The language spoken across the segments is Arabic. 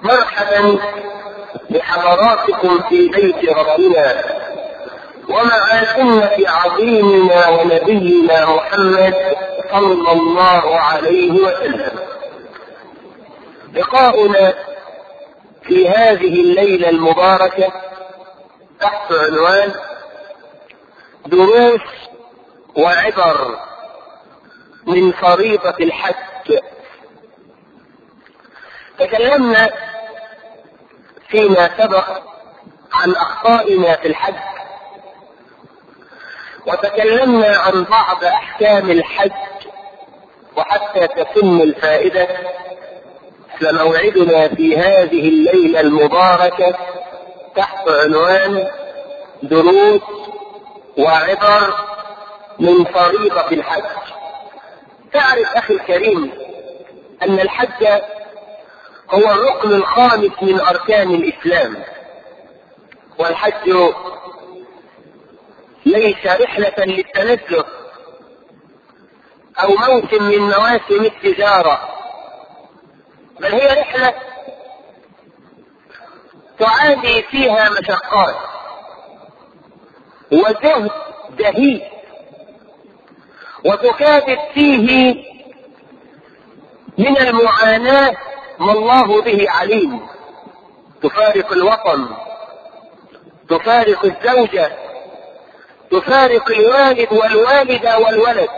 مرحبا بحضراتكم في بيت ربنا ومع سنة عظيمنا ونبينا محمد صلى الله عليه وسلم. لقاؤنا في هذه الليلة المباركة تحت عنوان دروس وعبر من فريضة الحج. تكلمنا فيما سبق عن أخطائنا في الحج، وتكلمنا عن بعض أحكام الحج، وحتى تتم الفائدة فموعدنا في هذه الليلة المباركة تحت عنوان دروس وعبر من فريضة الحج. تعرف أخي الكريم أن الحج هو الركن الخامس من أركان الإسلام، والحج ليس رحلة للتنزه أو موسم من مواسم التجارة، بل هي رحلة تعاني فيها مشقات وجهد دهيء، وتكابد فيه من المعاناة ما الله به عليم. تفارق الوطن، تفارق الزوجة، تفارق الوالد والوالدة والولد،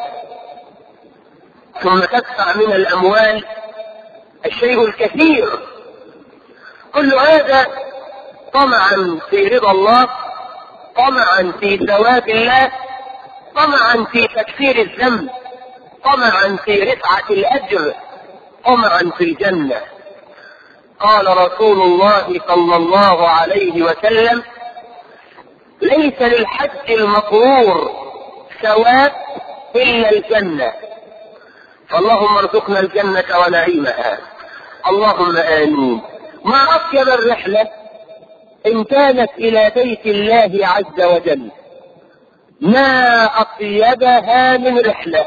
ثم تدفع من الأموال الشيء الكثير. كل هذا طمعا في رضا الله، طمعا في ثواب الله، طمعا في تكفير الذنب، طمعا في رفعة الأجر، طمعا في الجنة. قال رسول الله صلى الله عليه وسلم: ليس للحج المبرور ثواب إلا الجنة. فاللهم ارزقنا الجنة ونعيمها، اللهم آمين. ما أطيب الرحلة إن كانت إلى بيت الله عز وجل، ما أطيبها من رحلة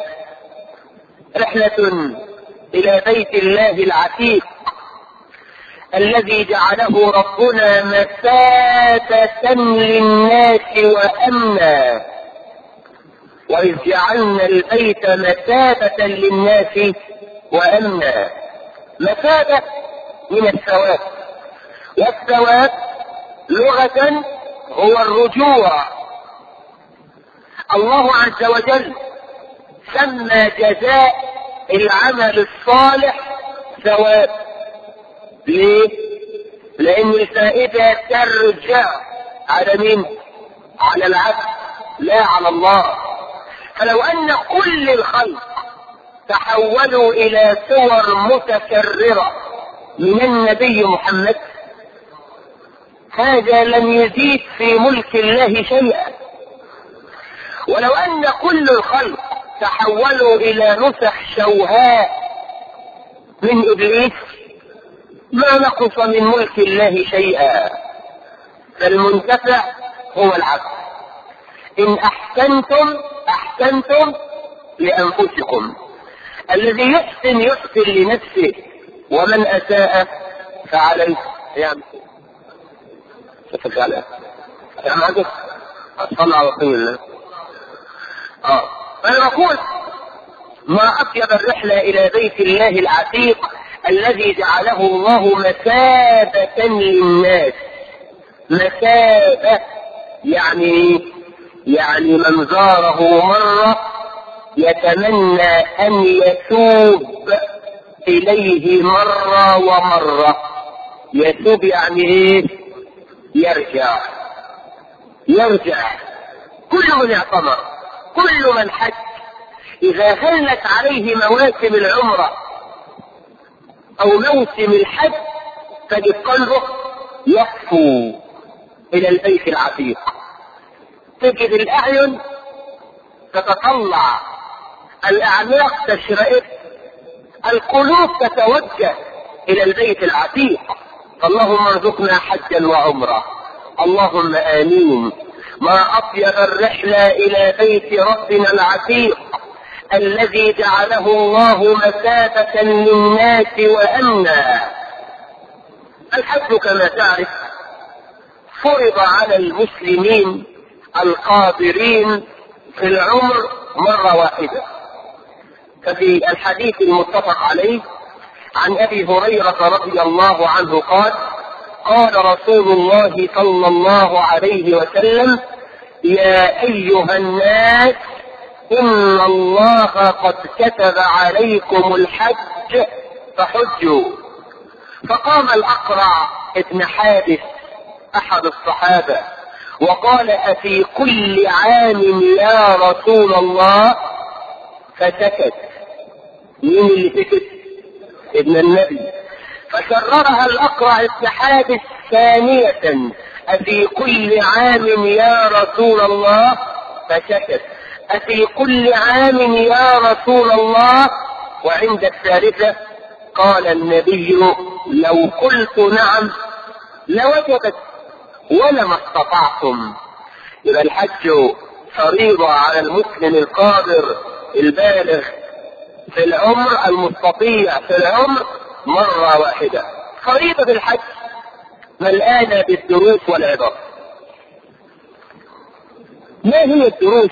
إلى بيت الله العتيق الذي جعله ربنا مثابة للناس وأمنا. وإذ جعلنا البيت مثابة للناس وأمنا، مثابة من الثواب، والثواب لغة هو الرجوع. الله عز وجل سمى جزاء العمل الصالح ثواب. ليه؟ لأن الفائدة ترجع على مين؟ على العبد، لا على الله. فلو أن كل الخلق تحولوا إلى صور متكررة من النبي محمد، هذا لم يزيد في ملك الله شيئا. ولو أن كل الخلق تحولوا إلى نسخ شوهاء من إبليس، ما نقص من ملك الله شيئا. فالمنتفع هو العبد. إن أحسنتم لأنفسكم. الذي يحسن لنفسه، ومن أساء فعليه. يا معك صلى على رسول الله. فأنا أقول: ما أطيب الرحلة إلى بيت الله العتيق الذي جعله الله مثابة للناس. مثابة يعني من زاره مرة يتمنى أن يتوب إليه مرة ومرة. يتوب يعني إيه؟ يرجع. كل من اعتمر، كل من حج، إذا هلت عليه مواسم العمرة أو موسم الحج تجد قلبه يهفو إلى البيت العتيق. تجد الأعين تتطلع، الأعناق تشرئب، القلوب تتوجه إلى البيت العتيق. فاللهم ارزقنا حجا وعمرة، اللهم آمين. ما أطيب الرحلة إلى بيت ربنا العتيق الذي جعله الله مثابة للناس وأمنا. الحج كما تعرف فرض على المسلمين القادرين في العمر مرة واحدة. ففي الحديث المتفق عليه عن أبي هريرة رضي الله عنه قال: قال رسول الله صلى الله عليه وسلم: يا أيها الناس إن الله قد كتب عليكم الحج فحجوا. فقام الأقرع ابن حابس أحد الصحابة وقال: أفي كل عام يا رسول الله؟ فسكت. مين اللي سكت؟ ابن النبي. فكررها الأقرع ابن حابس ثانية: أفي كل عام يا رسول الله؟ فسكت. أفي كل عام يا رسول الله؟ وعند الثالثة قال النبي: لو قلت نعم لوجبت ولما استطعتم. يبقى الحج فريضة على المسلم القادر البالغ في العمر، المستطيع في العمر مرة واحدة. فريضة الحج ملآنة بالدروس والعبر. ما هي الدروس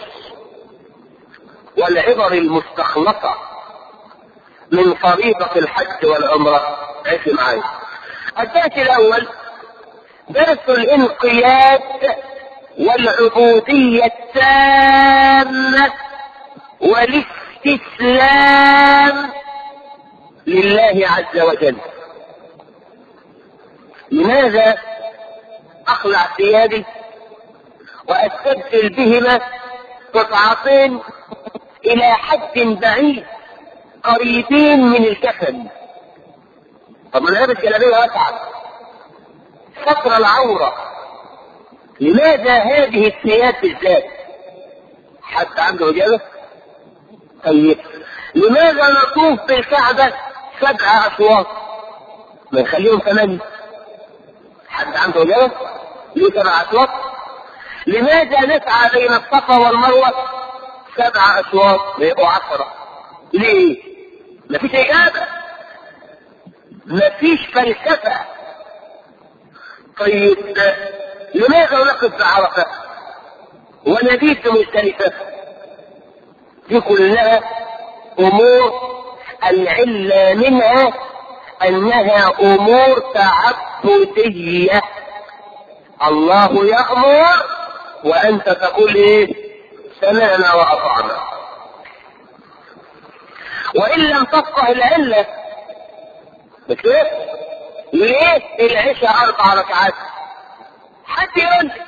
والعبر المستخلصة من فريضة الحج والعمرة؟ عيش معي. الدرس الأول درس الانقياد والعبودية التامة والاستسلام لله عز وجل. لماذا أخلع ثيابي وأستبدل بهما قطعتين إلى حد بعيد قريبين من الكفن؟ طب أنا لابس جلابية واسعة ستر العورة، لماذا هذه الثياب بالذات؟ حد عنده إجابة؟ طيب لماذا نطوف بالكعبة 7 أشواط؟ ما نخليهم 8. حد عنده إجابة؟ ليه 7 أشواط؟ لماذا نسعى بين الصفا والمروة 7 أشواط ويبقوا 10؟ ليه؟ مفيش إجابة، مفيش فلسفة. طيب لماذا نقف بعرفة ونبيت مزدلفة؟ دي كلها أمور العلة منها أنها أمور تعبدية. الله يأمر وأنت تقول إيه؟ سمعنا وأطعنا. وإن لم تفقه العلة بكيف؟ ليه العشاء 4 ركعات؟ حد يقول لي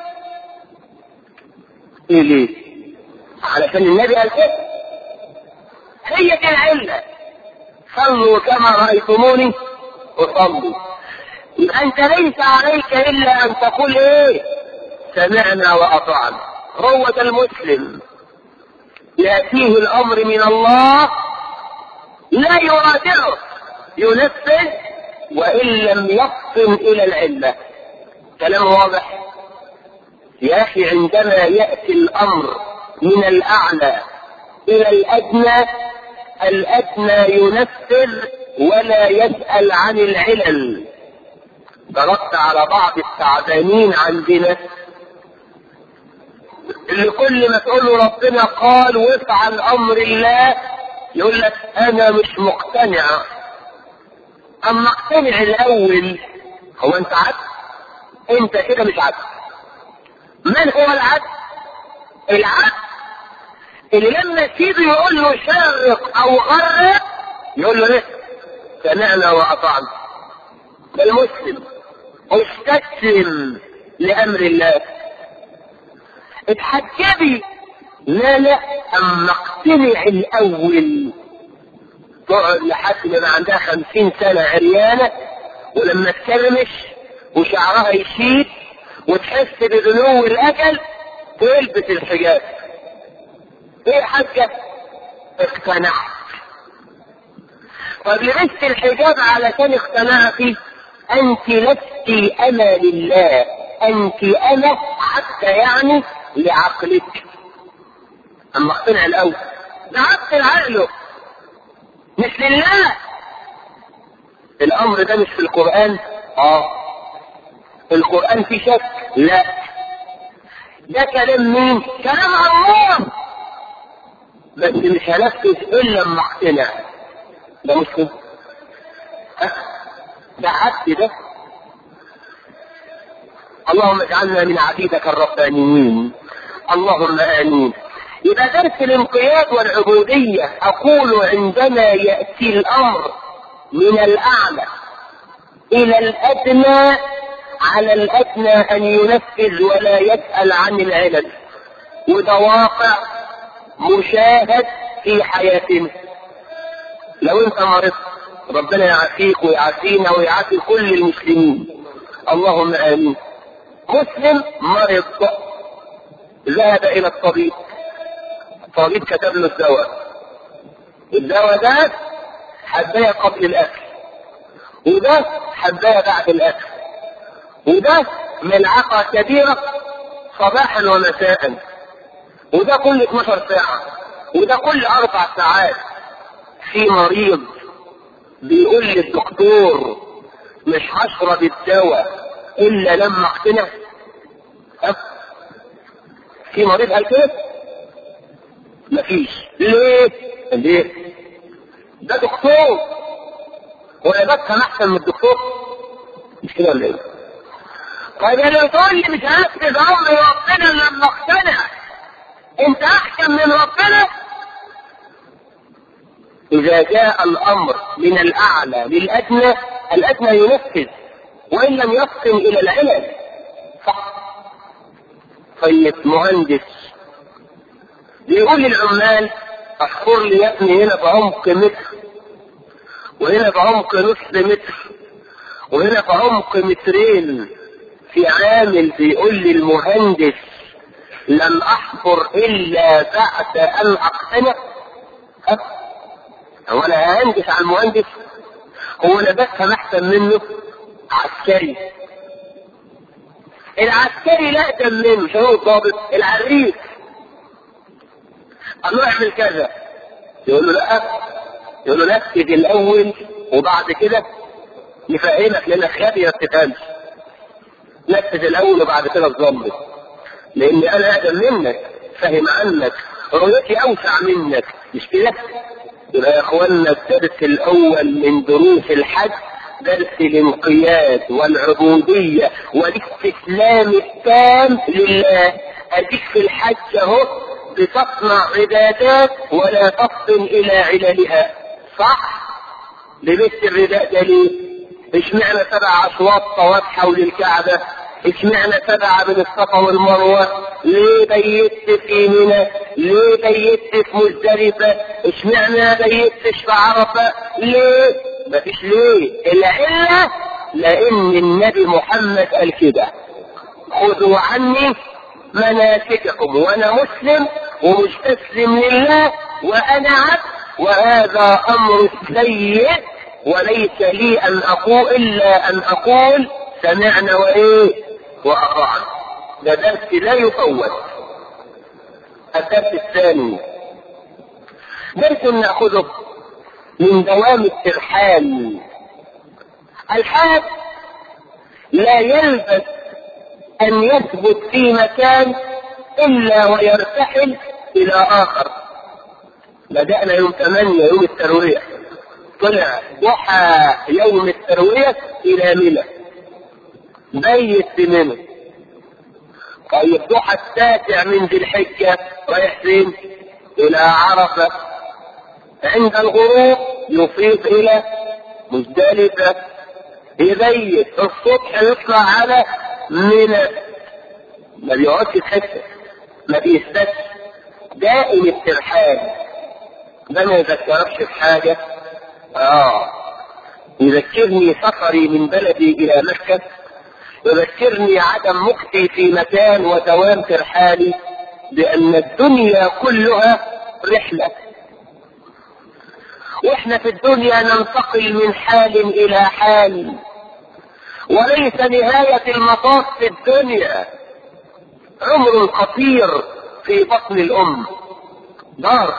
إيه ليه؟ علشان النبي قال كده. هي دي العلة. صلوا كما رأيتموني أصلي. يبقى أنت ليس عليك إلا أن تقول إيه؟ سمعنا وأطعنا. هو ده المسلم، يأتيه الأمر من الله لا يرادعه، ينفذ وإن لم يفطن إلى العلة. كلام واضح يا أخي. عندما يأتي الأمر من الأعلى إلى الأدنى، الأدنى ينفذ ولا يسأل عن العلل. ضربت على بعض التعبانين عندنا اللي كل ما تقول له ربنا قال وافعل أمر الله يقول لك أنا مش مقتنع. أما اقتنع الأول. هو أنت عبد؟ أنت كده مش عبد. من هو العبد؟ العبد اللي لما سيده يقول له شرق أو غرق يقول له ليه؟ سمعنا وأطعنا. ده المسلم استسلم لأمر الله. اتحجبي لا أما اقتنع الأول. تقعد لحد ما عندها 50 سنة عريانة، ولما تكرمش وشعرها يشيب وتحس بدنو الأكل تلبس الحجاب. ايه حاجة؟ اقتنعت. طب لبست الحجاب علشان اقتنعتي؟ انت لست انا لله، انت انا حتى يعني لعقلك. اما اقتنع الاول ده عقل عقله مش لله. الامر ده مش في القرآن؟ القرآن فيه شك؟ لا، ده كلام مين؟ كلام الله، بس مش هنفذ الا لما اقتنع. ده مش كده، ده عبد ده. اللهم اجعلنا من عبيدك الربانيين، اللهم امين. يبقى درس الانقياد والعبودية، اقول عندما يأتي الامر من الاعلى الى الادنى، على الادنى ان ينفذ ولا يسأل عن العلل، وده واقع مشاهد في حياتنا. لو انت مرضت، ربنا يعافيك ويعافينا ويعافي كل المسلمين، اللهم امين. مسلم مرض، ذهب الى الطبيب، الطبيب كتب له الدواء ده حباية قبل الاكل، وده حباية بعد الاكل، وده ملعقة كبيرة صباحا ومساء، وده كل 12 ساعة، وده كل 4 ساعات. في مريض بيقول للدكتور مش هشرب الدواء الا لما اقتنع. في مريض قال كده؟ مفيش. ليه؟ ده دكتور، ولا بفهم احسن من الدكتور؟ مش كده ولا ايه؟ طيب انا بتقول لي مش هنفذ امر ربنا لما اقتنع، انت احسن من ربنا؟ اذا جاء الامر من الاعلى للادنى، الادنى ينفذ وان لم يصل الى العلل، صح؟ طيب مهندس بيقول للعمال احفر لي يا ابني هنا بعمق متر، وهنا بعمق نص متر، وهنا بعمق مترين. في عامل بيقول للمهندس لن احفر الا بعد ان اقتنع. هو انا ههندس على المهندس؟ هو انا بفهم احسن منه؟ عسكري، العسكري لا اقدم منه، مش هو الضابط العريف. قال له اعمل كذا، يقول له لا، يقول له نفذ الاول وبعد كده نفهمك، لانك غبي ما بتفهمش. نفذ الاول وبعد كده تظبط، لان انا اقدم منك، فاهم عنك، رؤيتي اوسع منك، مش كده؟ يبقى يا اخوانا الدرس الاول من دروس الحج درس الانقياد والعبودية والاستسلام التام لله. اديك في الحج اهو بتصنع عبادات ولا تصل الى عللها، صح؟ لبست الرداء ده ليه؟ اشمعنى 7 اشواط طواف حول الكعبة؟ اشمعنى 7 من الصفا والمروة؟ ليه بيت في منى؟ ليه بيت في مزدلفة؟ اشمعنى بيتش في عرفة؟ ليه؟ مفيش ليه. العلة لان النبي محمد قال كده: خذوا عني مناسككم، وانا مسلم ومستسلم لله وانا عبد، وهذا امر سيء، وليس لي ان اقول الا ان اقول سمعنا واطعنا. ده درس لا يفوت. الدرس الثاني درس ناخذه من دوام الترحال. الحاج لا يلبث ان يثبت في مكان الا ويرتحل الى اخر. بدأنا يوم 8 يوم التروية، طلع ضحى يوم التروية الى منى، بيت في منى. طيب ضحى 9 من ذي الحجة رايح فين؟ الى عرفة. عند الغروب يفيض الى مزدلفة، يبيت الصبح يطلع على منى، ما بيقعدش في حته، ما بيثبتش، دائم الترحال. ده ما يذكركش في حاجه؟ يذكرني سفري من بلدي الى مكه، يذكرني عدم مكثي في مكان ودوام ترحالي، بان الدنيا كلها رحله، واحنا في الدنيا ننتقل من حال الى حال، وليس نهاية المطاف في الدنيا. عمر قصير في بطن الام، دار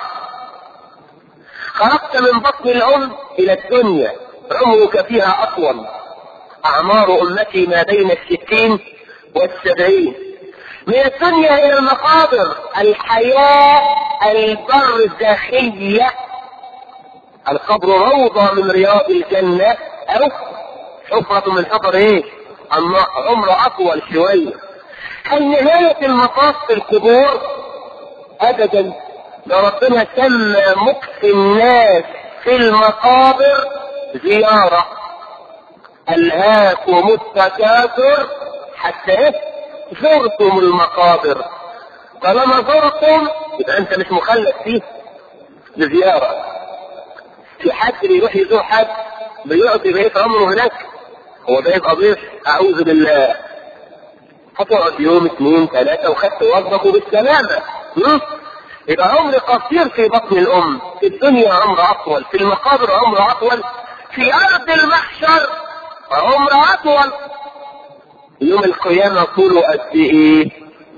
خرجت من بطن الام الى الدنيا، عمرك فيها اطول. أعمار أمتي ما بين 60 و70. من الدنيا إلى المقابر الحياة البرزخية، القبر روضة من رياض الجنة أو حفرة من حفر إيه؟ عمر أطول شوية. هل نهاية المطاف في القبور؟ أبدا. ده ربنا سمى مكث الناس في المقابر زيارة. ألهاكم التكاثر حتى زرتم المقابر. طالما زرتم يبقى أنت مش مخلد فيه لزيارة. في حد بيروح يزور حد بيقضي بقية عمره هناك، هو ده يبقى ضيف؟ أعوذ بالله. هتقعد يوم 2 3 وخدت وظفه بالسلامة. يبقى عمر قصير في بطن الأم. في الدنيا عمر أطول، في المقابر عمر أطول، في أرض المحشر عمر أطول. يوم القيامة طوله قد إيه؟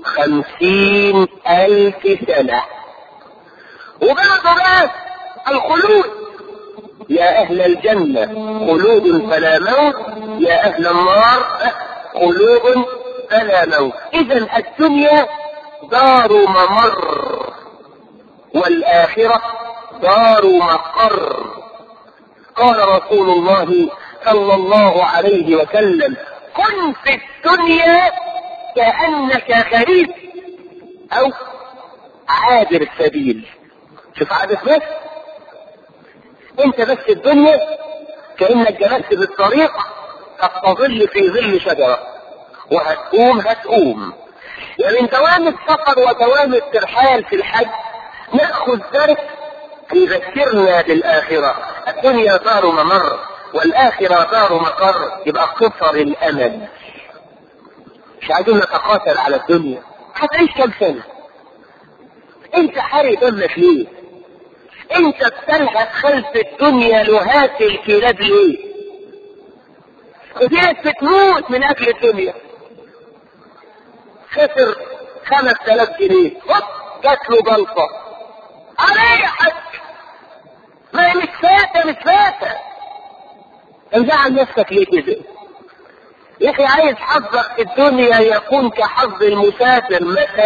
50,000 سنة. وبعد بقى الخلود. يا أهل الجنة خلود فلا موت، يا أهل النار خلود فلا موت. إذن الدنيا دار ممر والآخرة دار مقر. قال رسول الله صلى الله عليه وسلم: كن في الدنيا كأنك غريب أو عابر السبيل. شوف عابر بس، انت بس الدنيا كأنك جلست بالطريق تظل في ظل شجرة وهتقوم. ومن دوام السفر ودوام الترحال في الحج نأخذ درس يذكرنا بالآخرة. الدنيا دار ممر والآخرة دار مقر. يبقى قصر الأمل. مش عايزين نتقاتل على الدنيا. هتعيش كم سنة؟ انت حارق دمك ليه؟ انت بتلهث خلف الدنيا لهات الكلاب ليه؟ وفي ناس بتموت من اجل الدنيا. خسر 5000 جنيه جات له جلطة عليه حج، ما مش فاتة. انزعل نفسك ليه كده؟ يا اخي عايز حظك في الدنيا يكون كحظ المسافر،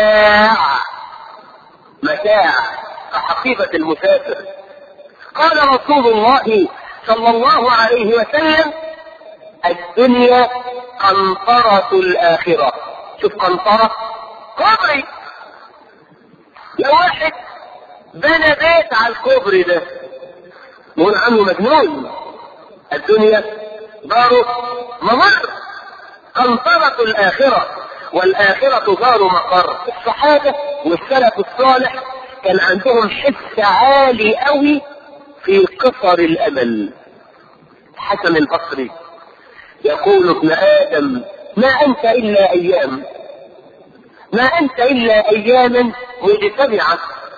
متاع كحقيبة المسافر. قال رسول الله صلى الله عليه وسلم: الدنيا قنطرة الآخرة. شوف قنطرة، كوبري. لو واحد بنى بيت على الكوبري ده نقول عنه مجنون. الدنيا دار ممر، قنطرة الآخرة والآخرة دار مقر. الصحابة والسلف الصالح كان عندهم حس عالي قوي في قصر الأمل. حسن البصري يقول: ابن آدم ما أنت إلا أيام، ما أنت إلا أياما مجتمعة،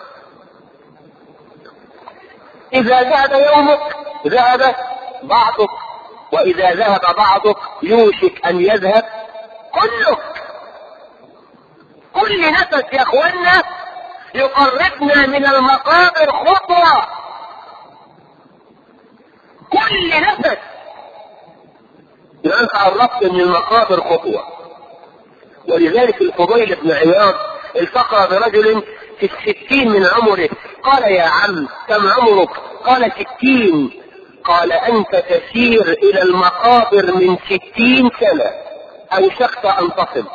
إذا ذهب يومك ذهب بعضك، وإذا ذهب بعضك يوشك أن يذهب كلك. كل نفس يا أخوانا يقربنا من المقابر خطوة. كل نفس يبقى قربت من المقابر خطوة. ولذلك الفضيل بن عياض التقى برجل في 60 من عمره. قال: يا عم كم عمرك؟ قال: 60. قال: أنت تسير إلى المقابر من 60 سنة، أوشكت أن تصل.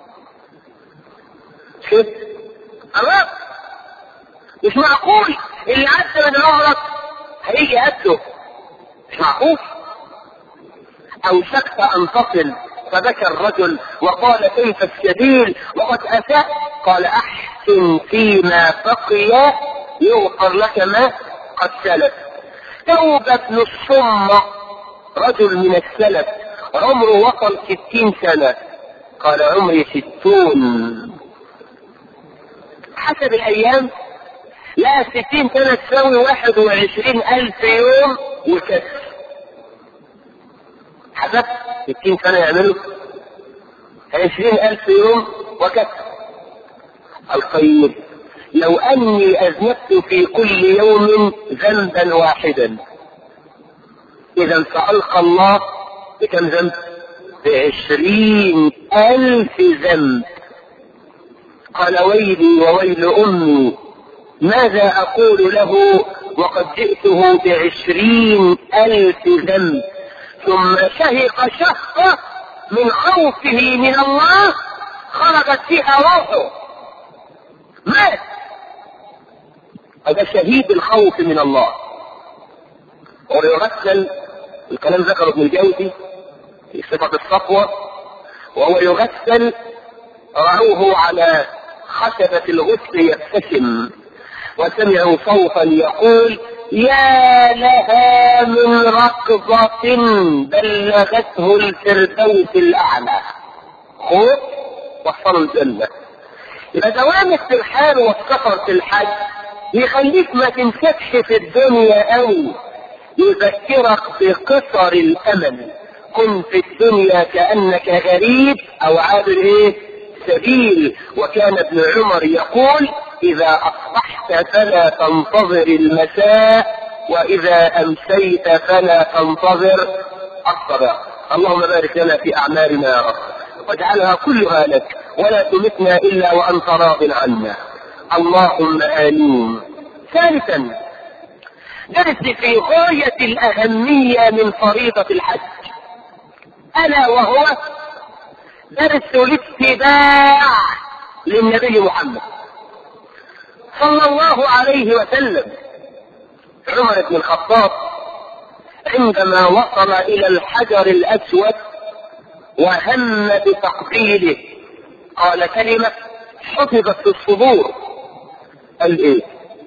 شوف أمام، مش معقول اللي عدى من عمرك هيجي قده، مش معقول. أوشكت أن تصل. فبكى الرجل وقال: كيف السبيل وقد أتى؟ قال: أحسن فيما بقي يغفر لك ما قد سلف. توبة بن الصمة رجل من السلف عمره وصل 60 سنة، قال: عمري 60. حسب الأيام لا 60 سنة تساوي 21,000 يوم وكسر. حسب 60 سنة يعملوا 20,000 يوم وكسر. الطيب: لو أني أذنبت في كل يوم ذنبا واحدا، إذا سألقى الله بكم ذنب؟ ب20,000 ذنب. قال ويلي وويل أمي، ماذا أقول له وقد جئته ب20,000 ذنب. ثم شهق شهقة من خوفه من الله خرجت فيها روحه، مات. هذا شهيد الخوف من الله. ويغسل، الكلام ذكره ابن الجوزي في صفة الصفوة، وهو يغسل رعوه على خشبة الغسل يبتسم، وسمعوا صوتا يقول يا لها من ركضة بلغته الفردوس الأعلى. خوف وصلوا الجنة. يبقى دوام الترحال والسفر في الحج يخليك ما تنسكش في الدنيا أوي، يذكرك بقصر الأمل. كن في الدنيا كأنك غريب أو عابر سبيل. وكان ابن عمر يقول إذا أصبحت فلا تنتظر المساء، وإذا أمسيت فلا تنتظر الصباح. اللهم بارك لنا في أعمالنا يا رب، واجعلها كلها لك، ولا تمتنا إلا وأنت راض عنا، اللهم آمين. ثالثا، درس في غاية الأهمية من فريضة الحج، ألا وهو درس الاتباع للنبي محمد صلى الله عليه وسلم. عمر بن الخطاب عندما وصل إلى الحجر الأسود وهم بتقبيله قال كلمة حفظت في الصدور. قال إيه؟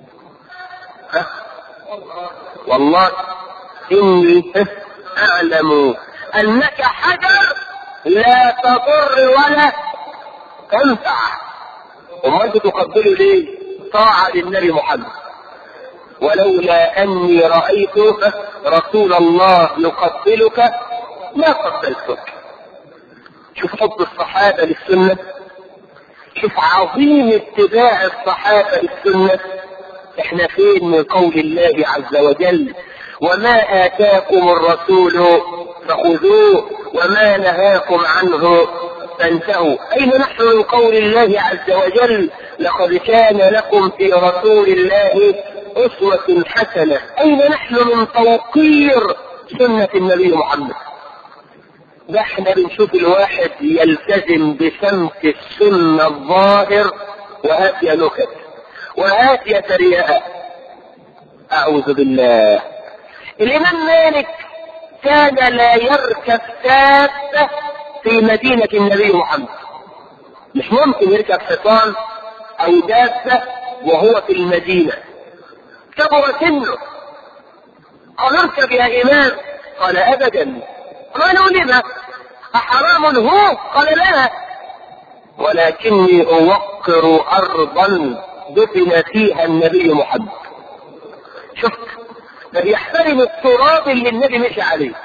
والله إني أعلم أنك حجر لا تضر ولا تنفع. وما أنت تقبله ليه؟ طاعة للنبي محمد. ولولا أني رأيت رسول الله يقبلك ما قبلتك. شوف حب الصحابة للسنة، شوف عظيم اتباع الصحابة للسنة. احنا فين من قول الله عز وجل وما آتاكم الرسول فخذوه وما نهاكم عنه فانتهوا. أين نحن من قول الله عز وجل لقد كان لكم في رسول الله أسوة حسنة؟ أين نحن من توقير سنة النبي محمد؟ ده احنا بنشوف الواحد يلتزم بسمت السنة الظاهر وهات يا نكت وهات يا ترياء. أعوذ بالله. الإمام مالك كان لا يركب دابة في مدينة النبي محمد. مش ممكن يركب حصان أو دابة وهو في المدينة، كبر سنه. قال اركب يا إمام، قال أبدا. قالوا لما؟ أحرام هو؟ قال لا، ولكني أوقر أرضا دفن فيها النبي محمد. شفت؟ ده يحترم التراب اللي النبي مشي عليه،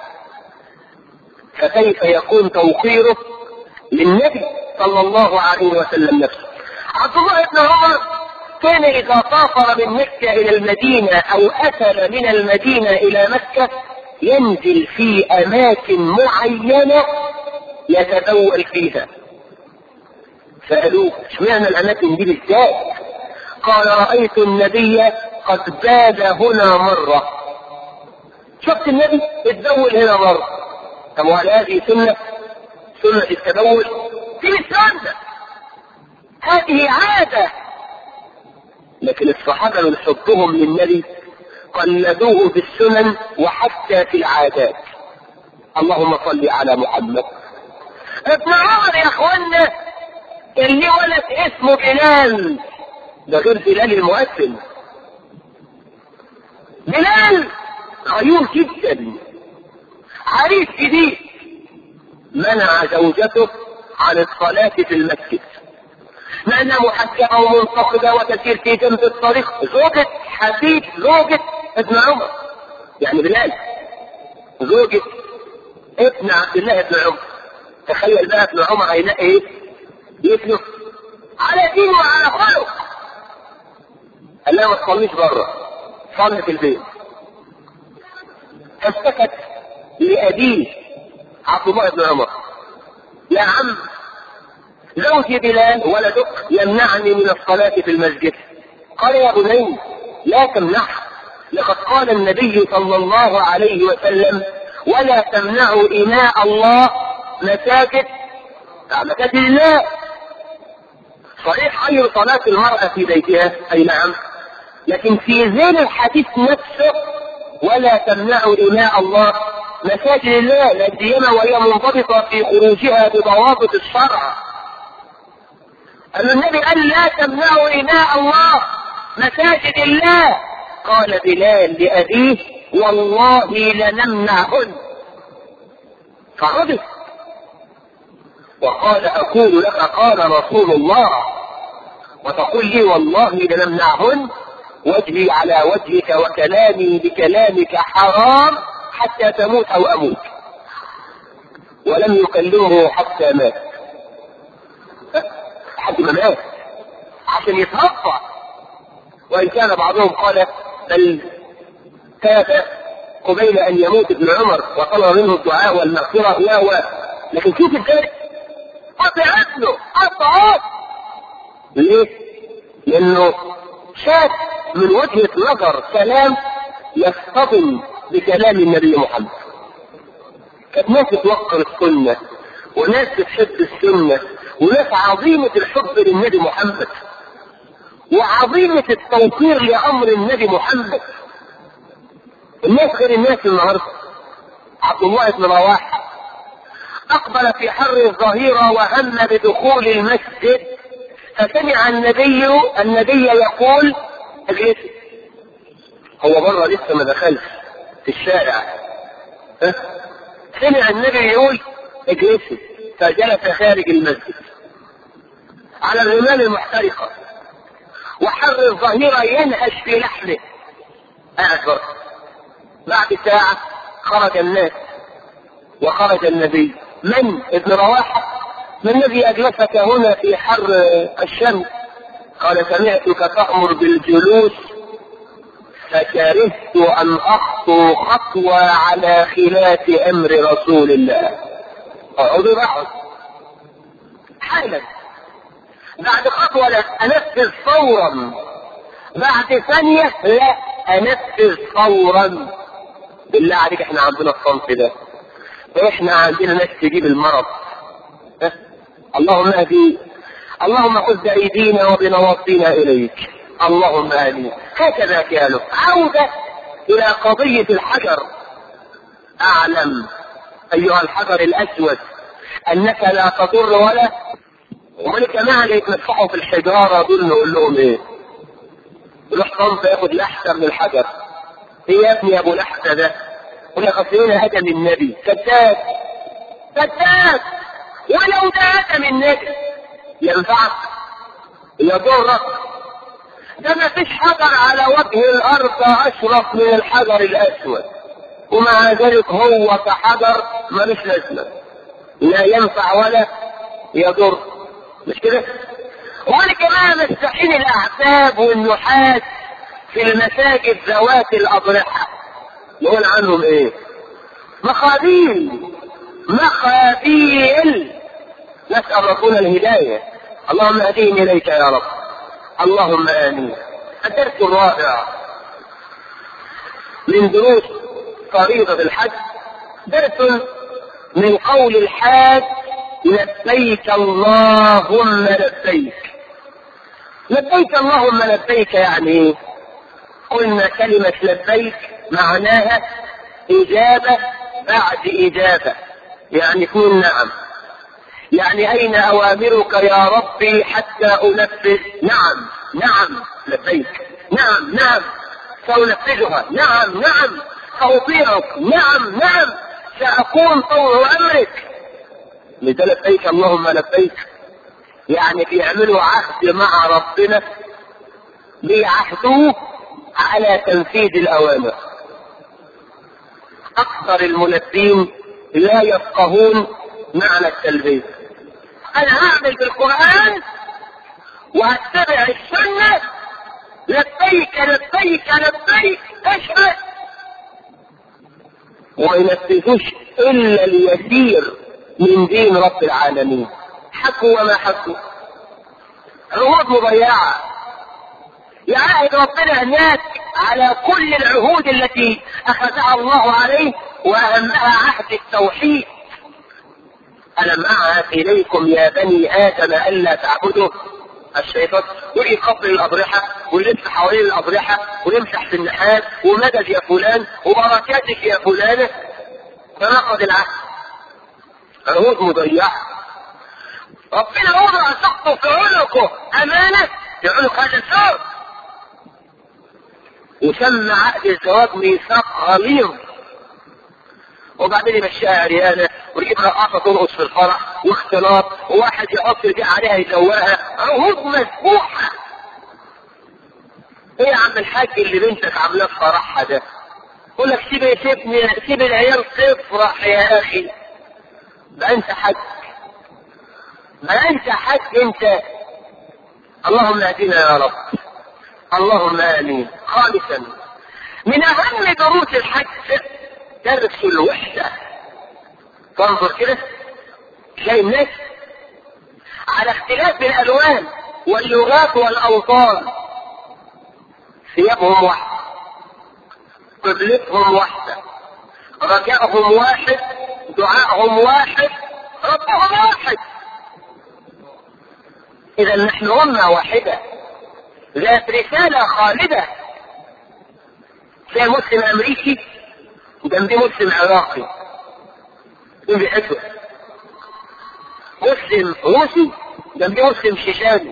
فكيف يكون توقيره للنبي صلى الله عليه وسلم نفسه؟ عبد الله بن عمر كان إذا سافر من مكة إلى المدينة أو أتى من المدينة إلى مكة ينزل في أماكن معينة يتبول فيها. سألوه اشمعنى الأماكن دي بالذات؟ قال رأيت النبي قد باد هنا مرة. شفت النبي اتبول هنا مرة. طب وهل هذه سنة التبول؟ دي مش سنة، هذه عادة. لكن الصحابة من حبهم للنبي قلدوه في السنن وحتى في العادات. اللهم صل على محمد. ابن عمر يا اخوانا كان ليه ولد اسمه بلال، ده غير بلال المؤذن. بلال غيور جدا، عريس جديد، منع زوجته عن الصلاة في المسجد لأنها محجبة ومنتقدة وتسير في جنب الطريق. زوجة حفيد زوجة ابن عمر، يعني بلال زوجة ابن عبد الله بن عمر. تخيل بقى ابن عمر هيلاقي ايه؟ يسلك على دين وعلى خلق. قال لها ما تصليش بره، صلي في البيت. فاشتكت لأبيه عبد الله بن عمر يا عم زوجي بلال ولدك يمنعني من الصلاة في المسجد. قال يا بني لا تمنعه، لقد قال النبي صلى الله عليه وسلم ولا تمنعوا إماء الله مساجد الله. صحيح خير صلاة المرأة في بيتها، أي نعم، لكن في ذيل الحديث نفسه ولا تمنعوا إماء الله مساجد الله، لا سيما وهي منضبطة في خروجها بضوابط الشرع. النبي قال لا تمنعوا إماء الله مساجد الله. قال بلال لأبيه والله لنمنعهن، فغضب وقال أقول لك قال رسول الله وتقول لي والله لنمنعهن؟ وجهي على وجهك وكلامي بكلامك حرام حتى تموت أو أموت. ولم يكلمه حتى مات، حتى ما مات عشان يترفع. وإن كان بعضهم قال بل تاب قبيل أن يموت ابن عمر وطلب منه الدعاء والمغفرة لكن شوف الثالث قطع ابنه قطعه. ليه؟ لأنه شاف من وجهة نظر كلام يصطدم بكلام النبي محمد. كانت ناس توقر السنة وناس تحب السنة وناس عظيمة الحب للنبي محمد وعظيمة التوقير لأمر النبي محمد. الناس غير الناس النهارده. عبد الله بن رواحة أقبل في حر الظهيرة وهم بدخول المسجد، فسمع النبي يقول اجلس. هو بره لسه ما دخلش في الشارع، سمع النبي يقول اجلس، فجلس خارج المسجد على الرمال المحترقة وحر الظهيرة ينهش في لحمه. أكبر. بعد ساعة خرج الناس وخرج النبي. من؟ ابن رواحة. من الذي أجلسك هنا في حر الشمس؟ قال سمعتك تأمر بالجلوس فكرهت أن أخطو خطوة على خلاف أمر رسول الله. أقعد بعض حالا، بعد خطوة لا أنفذ فورا، بعد ثانية لا أنفذ فورا. بالله عليك احنا عندنا الصنف ده، احنا عندنا ناس تجيب المرض. اللهم اهدي، اللهم خذ بأيدينا وبنواصينا إليك، اللهم آمين. هكذا كانوا. عودة إلى قضية الحجر. أعلم أيها الحجر الأسود أنك لا تضر ولا. ومن الجماعة اللي يتمسحوا في الحجارة دول نقول لهم إيه؟ يروح صنف ياخد لحسة من الحجر. إيه يا ابني يا أبو لحسة ده؟ يقول لك أصل هدم النبي. كذاب كذاب. ولو ده هدم النبي ينفعك يضرك؟ ده ما فيش حجر على وجه الأرض أشرف من الحجر الأسود، ومع ذلك هو كحجر ملوش لازمة، لا ينفع ولا يضر. مش كده؟ وأنا كمان مستحيل الأعتاب والنحاس في المساجد ذوات الأضرحة يقول عنهم إيه؟ مخابيل. نسأل ربنا الهداية، اللهم اهديهم إليك يا رب، اللهم آمين. الدرس الرابع من دروس فريضة الحج، درس من قول الحاج لبيك اللهم لبيك. لبيك اللهم لبيك يعني قلنا كلمة لبيك معناها إجابة بعد إجابة، يعني تقول نعم، يعني أين أوامرك يا ربي حتى أنفذ؟ نعم نعم لبيك، نعم نعم سأنفذها، نعم نعم سأطيعك، نعم نعم سأكون طوع أمرك. لذا لبيك اللهم لبيك يعني بيعملوا عهد مع ربنا، بيعهدوه على تنفيذ الأوامر. أكثر الملبين لا يفقهون معنى التلبية. أنا هعمل بالقرآن وهتبع السنة، لبيك لبيك لبيك تشهد، وما ينفذوش إلا اليسير من دين رب العالمين. حكوا وما حكوا، عهود مضيعة. يعاهد ربنا هناك على كل العهود التي أخذها الله عليه، وأهمها عهد التوحيد. ألم أعهد إليكم يا بني آدم ألا تعبدوا الشيطان. ويجي قبل الأضرحة ويلف حوالين الأضرحة ويمسح في النحاس ومدد يا فلان وبركاتك يا فلانة، فنقض العهد. عهود مضيعة. ربنا وضع سقطه في عنقه أمانة، في عنق هذا الزوج، وسمى عقد الزواج ميثاق غليظ. وبعدين يمشيها عريانة ويجيب رقاصة ترقص في الفرح واختلاط، وواحد يحط ايديه عليها يزوقها. عهود مسبوحة. ايه يا عم الحاج اللي بنتك عاملاه في فرحها ده؟ يقول لك سيب العيال تفرح يا اخي. ده انت حاج، ما انت حاج انت. اللهم اهدنا يا رب، اللهم امين. خالصا من اهم دروس الحج درس الوحدة. تنظر كده تلاقي الناس على اختلاف الالوان واللغات والاوطان، ثيابهم واحدة، قبلتهم واحدة، رجائهم واحد، دعائهم واحد، ربهم واحد. اذا نحن أمة واحدة ذات رسالة خالدة. زي مسلم امريكي جنبي مسلم عراقي بيحبه، مسلم روسي جنبي مسلم شيشاني،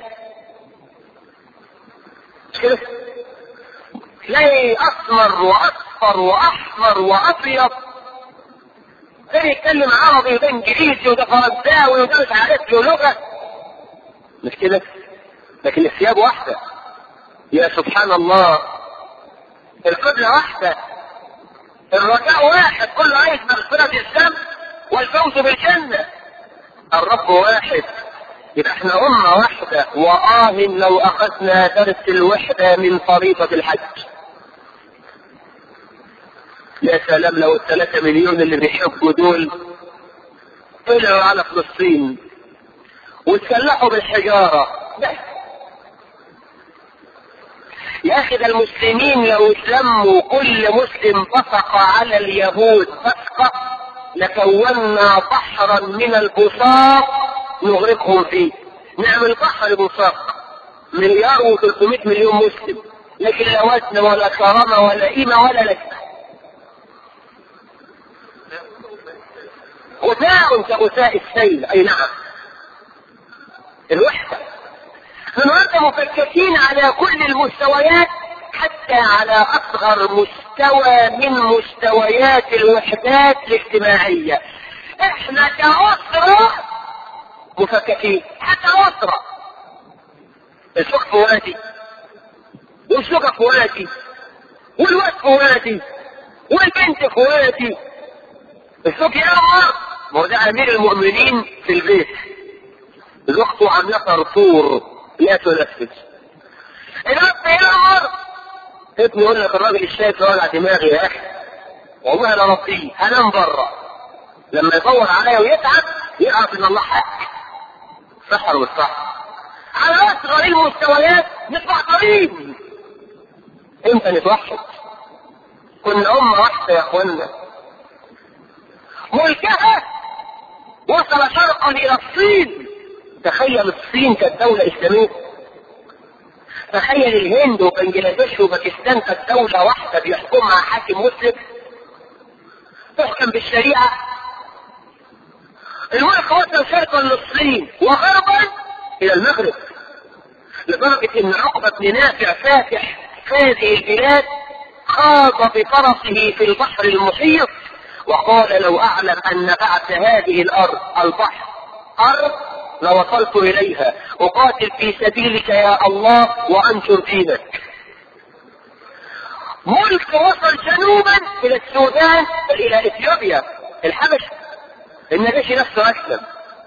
مش كده؟ تلاقي اسمر واصفر واحمر وابيض، ده يتكلم عربي وده انجليزي وده فرنساوي وده مش عارف له لغه، مش كده؟ لكن الثياب واحده. يا سبحان الله، القبله واحده، الرجاء واحد، كل عايز مغفرة الذنب والفوز بالجنة. الرب واحد. يبقى احنا أمة واحدة. لو أخذنا درس الوحدة من فريضة الحج. يا سلام لو 3 مليون اللي بيحبوا دول طلعوا على فلسطين واتسلحوا بالحجارة. يا اخي ده المسلمين لو اسلموا كل مسلم بصق على اليهود بصقة لكونا بحرا من البصاق نغرقهم فيه. نعمل بحر بصاق 1,300 مليون مسلم، لكن لا وزن ولا كرامة ولا قيمة ولا لكنة. غثاء كغثاء السيل. اي نعم، الوحدة. النهارده مفككين على كل المستويات، حتى على اصغر مستوى من مستويات الوحدات الاجتماعية. احنا كأسرة مفككين، حتى أسرة. السوق في وادي، والسوق في وادي، والواد في وادي، والبنت في وادي. السوق يأمر، ما هو ده امير المؤمنين في البيت، زوجته عامله طرطور لا تنفذ. الاب يامر، ابني يقول لك الراجل الشايف وجع دماغي يا اخي، والله انا ربيه هنام بره. لما يدور عليا ويتعب يعرف ان الله حق. صح ولا مش صح؟ على اصغر المستويات نطلع طريق. امتى نتوحد؟ كنا امه واحده يا اخوانا. ملكها وصل شرقا الى الصين. تخيل الصين كانت دولة اسلامية. تخيل الهند وبنجلاديش وباكستان كانت دولة واحدة بيحكمها حاكم مسلم تحكم بالشريعة. الملك وصل شرقا للصين وغربا الى المغرب، لدرجة ان عقبة بن نافع فاتح هذه البلاد خاض بفرسه في البحر المحيط وقال لو اعلم ان بعد هذه الارض البحر ارض لوصلت اليها اقاتل في سبيلك يا الله وانشر دينك. ملك وصل جنوبا الى السودان، الى اثيوبيا، الحبش، النجاشي نفسه اسلم،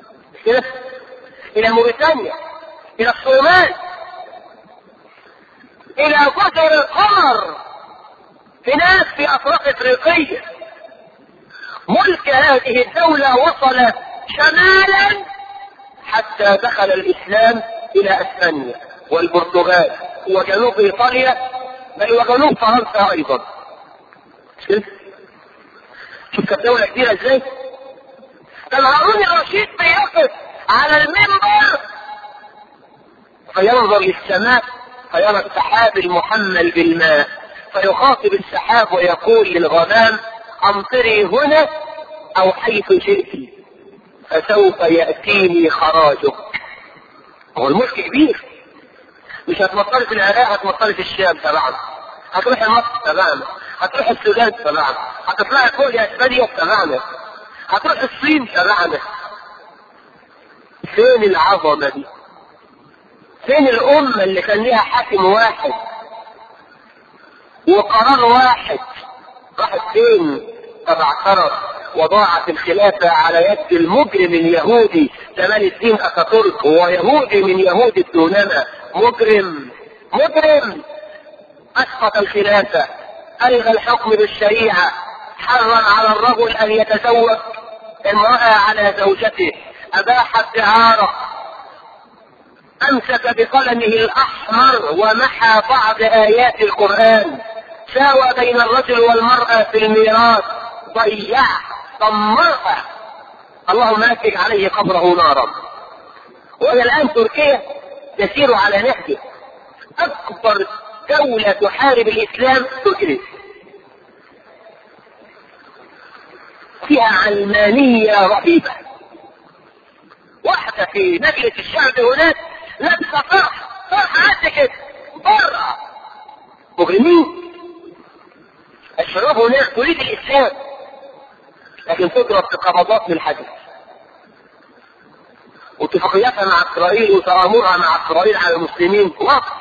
الى موريتانيا، الى الصومال، الى جزر القمر، هناك في افريقيا افريقيه. ملك هذه الدولة وصل شمالا حتى دخل الإسلام إلى أسبانيا والبرتغال وجنوب إيطاليا بل وجنوب فرنسا أيضا. شوف كانت دولة كبيرة ازاي. كان هارون الرشيد بيقف على المنبر فينظر للسماء فيرى السحاب المحمل بالماء فيخاطب السحاب ويقول للغمام امطري هنا او حيث شئت فسوف يأتيني خراجك. هو الملك كبير، مش هتمطري في العراق، هتمطري في الشام تبعنا، هتروحي مصر تبعنا، هتروحي السودان تبعنا، هتطلعي فوق اسبانيا تبعنا، هتروحي الصين تبعنا. فين العظمة دي؟ فين الأمة اللي كان لها حاكم واحد وقرار واحد؟ راحت فين؟ اعترف وضاعت الخلافة على يد المجرم اليهودي جمال الدين اتاتورك، هو يهودي من يهود الدونمة، مجرم اسقط الخلافة، الغى الحكم بالشريعة، حرم على الرجل ان يتزوج امرأة على زوجته، اباح الدعارة، امسك بقلمه الاحمر ومحى بعض ايات القرآن، ساوى بين الرجل والمرأة في الميراث، ضيع دمرها، اللهم افرج عليه قبره نارا. والى الان تركيا تسير على نهجه، اكبر دولة تحارب الاسلام تركيا، فيها علمانية رهيبة. واحدة في مجلس الشعب هناك لابسة فرح قد كده برا، مجرمين. الشباب هناك تريد الاسلام لكن تضرب في قبضات من الحديث، واتفاقياتها مع اسرائيل وتآمرها مع اسرائيل على المسلمين واضح.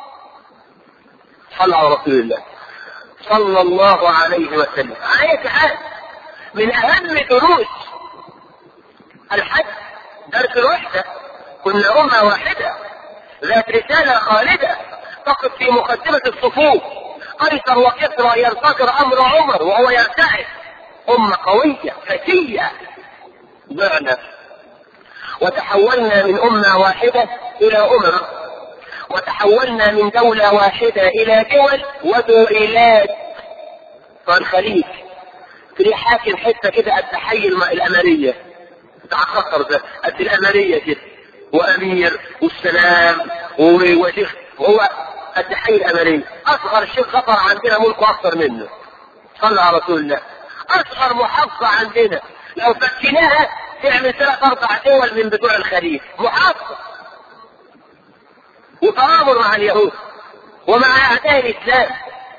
صلى على رسول الله صلى الله عليه وسلم. آية حد من اهم دروس الحج درس الوحدة، كنا أمة واحدة ذات رسالة خالدة تقف في مقدمة الصفوف، قيصر وكسرى ينتصر أمر عمر وهو يرتعد، أمة قوية ذكية ضعنا، وتحولنا من أمة واحدة إلى أمم، وتحولنا من دولة واحدة إلى دول ودولات. فالخليج في حاكم حتة كده قد حي الأمرية بتاع قطر ده، قد الأمرية كده، وأمير والسلام وشيخ، وهو قد حي الأمرية. أصغر شيخ قطر عندنا ملكه أكثر منه، صلى على رسول الله. أصغر محافظة عندنا لو فكناها تعمل 3-4 دول من بتوع الخليج، محافظة، وتآمر مع اليهود ومع أعداء الإسلام.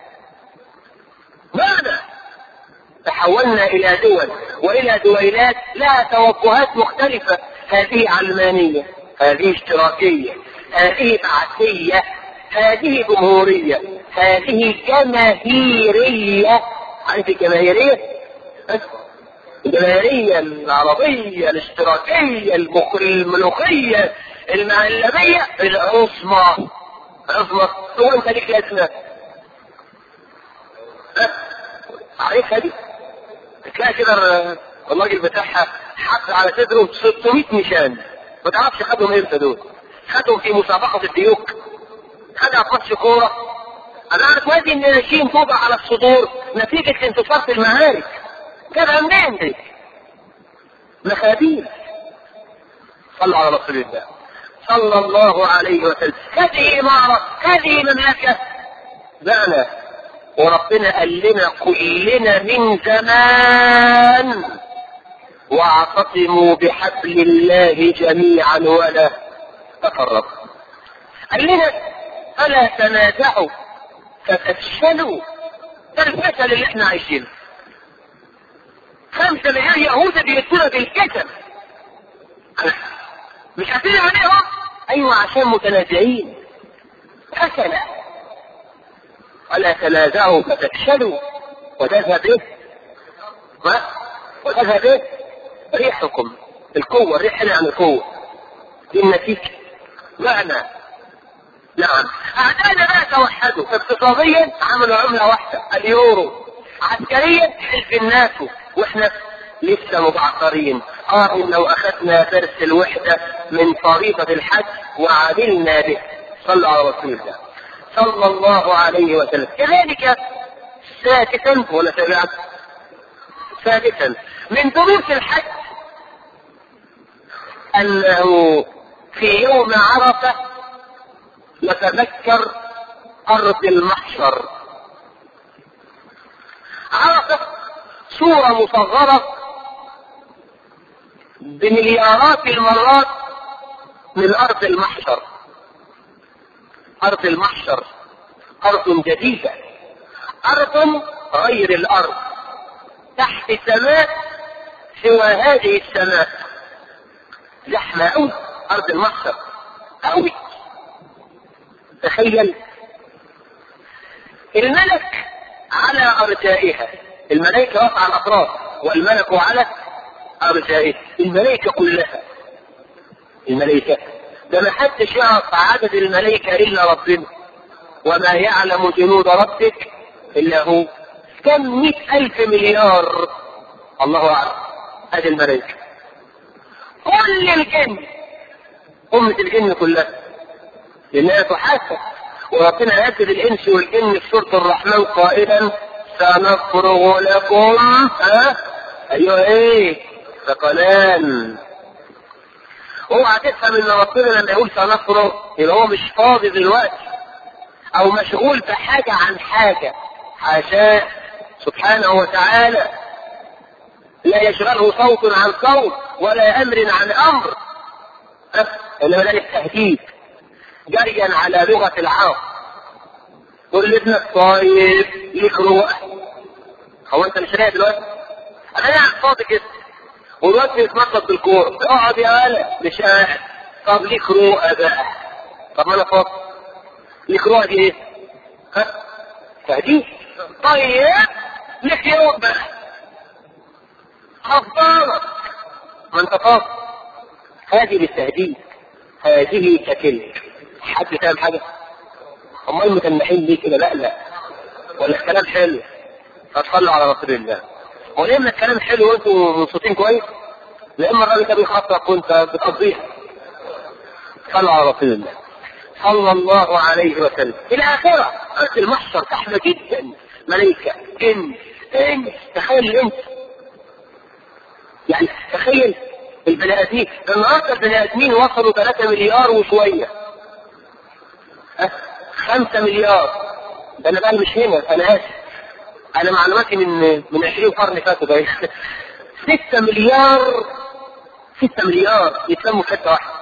ماذا؟ تحولنا إلى دول وإلى دويلات لها توجهات مختلفة، هذه علمانية، هذه اشتراكية، هذه بعثية، هذه جمهورية، هذه جماهيرية. عارف الجماهيرية؟ الجماهيرية العربية الاشتراكية الملوخية المعلبية العصمة. هو انت ليك لازمة عارفها دي؟ تلاقي كده الراجل بتاعها حط على صدره 600 نشان، ما تعرفش خدهم امتى دول. خدهم في مسابقة الديوك، خدها في ماتش كورة. انا عارف وادي الناشين توضع على الصدور نتيجة انتصار في المعارك. كده منين دي؟ مخابيل. صلى على رسول الله صلى الله عليه وسلم. هذه إمارة، هذه مملكة معنى، وربنا قال لنا كلنا من زمان واعتصموا بحبل الله جميعا ولا تفرقوا. قال لنا فلا تنازعوا فتفشلوا. ده الفشل اللي احنا عايشينه. 5 مليون يهود بيدونا بالكتم، مش عارفين عليهم. ايوه عشان متنازعين. فشل. ولا تنازعوا فتفشلوا وتذهب وتذهب ريحكم. القوة، الريح هنا عن القوة دي النتيجة. معنى نعم. اعدادنا بقى توحدوا اقتصاديا، عملوا عملة واحدة اليورو، عسكريا حلف الناتو، واحنا لسه مبعثرين. لو اخذنا درس الوحدة من طريقة الحج وعملنا به. صلى على رسول الله صلى الله عليه وسلم. كذلك سادسا ولا سابعا؟ سادسا من دروس الحج انه في يوم عرفة نتذكر ارض المحشر. عرفة صورة مصغرة بمليارات المرات من ارض المحشر. ارض المحشر ارض جديدة، ارض غير الارض، تحت سماء سوى هذه السماء. زحمة اوي ارض المحشر اوي. تخيل الملك على ارجائها، الملائكة واقعة على الاطراف والملك على ارجائها، الملائكة كلها. الملائكة ده ما حدش يعرف عدد الملائكة الا ربنا، وما يعلم جنود ربك الا هو. كم 100,000 مليار الله اعلم. هذه الملائكة كل الجن، أمة الجن كلها، لأنها تحاسب. وربنا يكتب الإنس والجن في سورة الرحمن قائلا سنفرغ لكم أيوة إيه ثقلان. اوعى تفهم ان ربنا لما يقول سنفرغ يبقى هو مش فاضي دلوقتي او مشغول بحاجة عن حاجة. حاشاه سبحانه وتعالى، لا يشغله صوت عن صوت ولا امر عن امر، انما ذلك التهديد جريا على لغة العرب. قل لابنك طيب ليك روح. هو انت مش رايق دلوقتي؟ انا قاعد فاضي كده والوقت بيتنطط بالكورة، اقعد يا هلا مش قاعد. طب ليك روح بقى. طب انا فاضي ليك روح دي ايه؟ تهديد. طيب ليك يوم بقى هفضلك ما انت فاضي. هذه بالتهديد، هذه كتلك. حد فاهم حاجة؟ امال متنحين ليه كده؟ لا ولا الكلام حلو؟ فتصلوا على رسول الله. وليه من الكلام حلو وانتوا مبسوطين كويس؟ لأما الراجل ده بيخطط وانت بتقضيها. صلوا على رسول الله صلى الله عليه وسلم. الآخرة أرض المحشر زحمة جدا، ملائكة إنس. تخيل الإنس، يعني تخيل البني آدمين. النهارده البني آدمين وصلوا 3 مليار وشوية، 5 مليار. ده أنا بقى مش هنا، أنا آسف، أنا معلوماتي من 20 قرن فاتوا ده. 6 مليار يتلموا في حتة واحدة.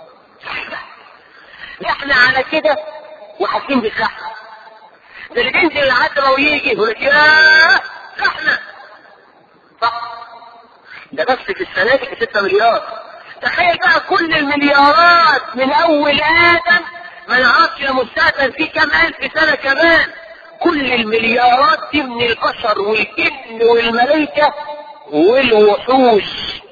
احنا على كده وحاسين بالزحمة. ده اللي بينزل العتبة ويجي يقول لك ياه زحمة. صح، ده بس في السنة دي 6 مليار. تخيل بقى كل المليارات من أول آدم ما نعرفش مستقبل فيه كم ألف سنة كمان. كل المليارات دي من البشر والجن والملائكة والوحوش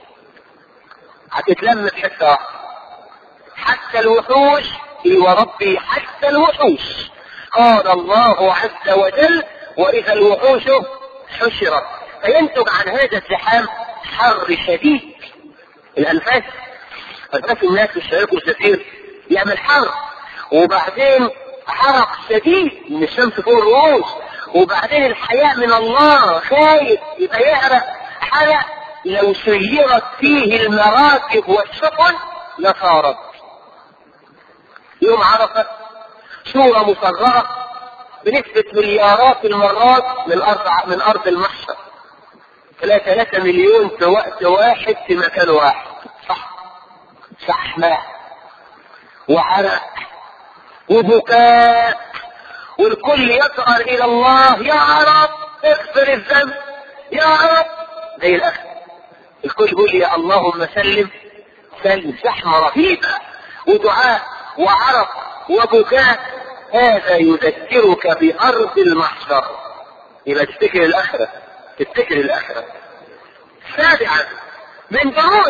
هتتلم في حتة واحدة. حتى الوحوش وربي حتى الوحوش. قال الله عز وجل وإذا الوحوش حشرت. فينتج عن هذا الزحام حر شديد. الأنفاس الناس الشريك والزفير يعمل حر، وبعدين حرق شديد من الشمس فوق الرؤوس، وبعدين الحياء من الله خايف يبقى يعرق حرق. لو سيرت فيه المراكب والسفن لصارت. يوم عرفة صورة مصغرة بنسبة مليارات المرات من أرض المحشر. 3 مليون في وقت واحد في مكان واحد. صح، زحمة وعرق وبكاء، والكل يسأل إلى الله يا رب اغفر الذنب يا رب. زي الأخ الكل يقول يا اللهم سلم سلم. زحمة رهيبة ودعاء وعرق وبكاء. هذا يذكرك بأرض المحشر. يبقى تفتكر الآخرة، تفتكر الآخرة. سابعا من دروس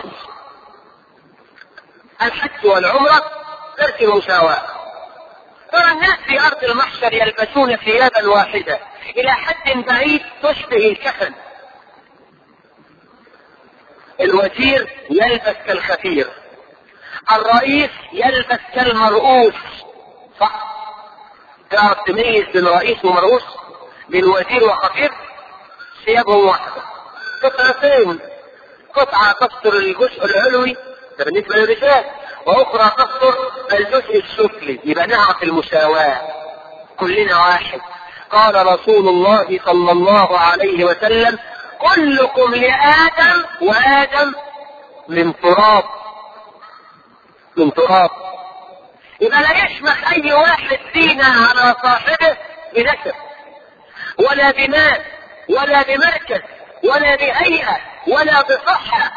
الحج والعمرة ترك المساواة. ترى الناس في أرض المحشر يلبسون ثيابا واحدة إلى حد بعيد تشبه الكفن. الوزير يلبس كالخفير، الرئيس يلبس كالمرؤوس. صح؟ تعرف تميز بين رئيس ومرؤوس، بين وزير وخفير؟ ثيابهم واحدة، قطعتين، قطعة تستر الجزء العلوي ده بالنسبة للرجال، واخرى تستر الجزء السفلي، يبقى نعرف المساواة، كلنا واحد. قال رسول الله صلى الله عليه وسلم: كلكم لآدم وآدم من تراب. من تراب. يبقى لا يشمخ اي واحد فينا على صاحبه بنسب ولا بمال ولا بمركز ولا بهيئة ولا بصحة.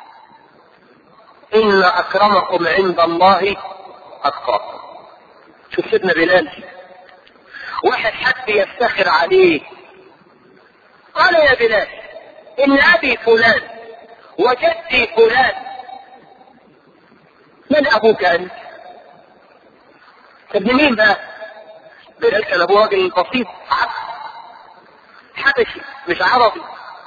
إن أكرمكم عند الله أتقاكم. شوف سيدنا بلال، واحد حد يفتخر عليه، قال: يا بلال، إن أبي فلان وجدي فلان. من أبوك أنت؟ ابن مين بقى؟ بلال كان أبوه راجل بسيط حبشي مش عربي،